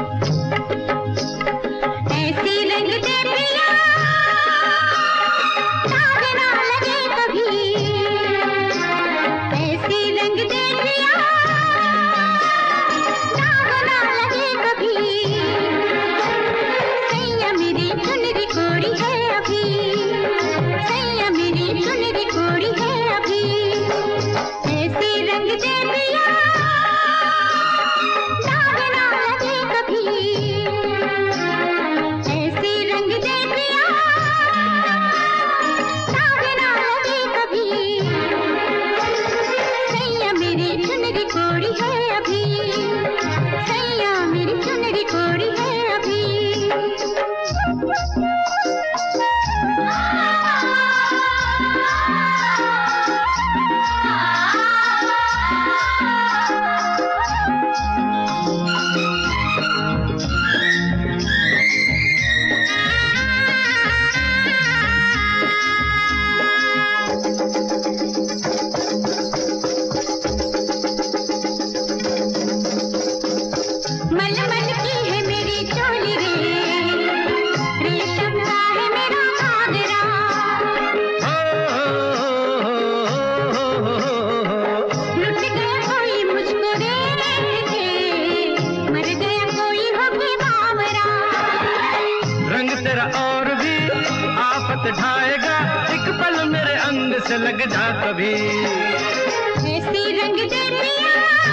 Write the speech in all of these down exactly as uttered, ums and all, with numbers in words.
ढाएगा एक पल मेरे अंग से लग जा कभी। ऐसी रंग दे पिया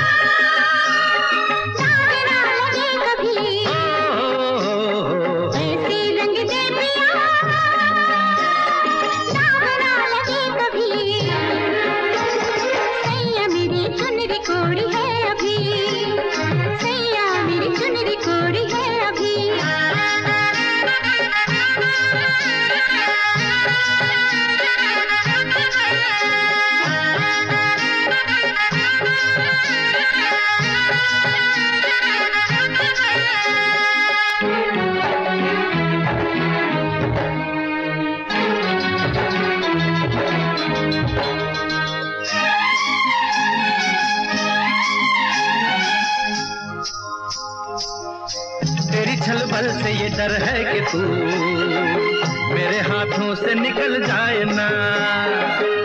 ना लगे कभी। ऐसी रंग दे पिया ना लगे कभी। सैया मेरी चुनरी कोरी है अभी। सैया मेरी चुनरी कोरी है अभी। तेरी छलबल से ये डर है कि तू मेरे हाथों से निकल जाए ना।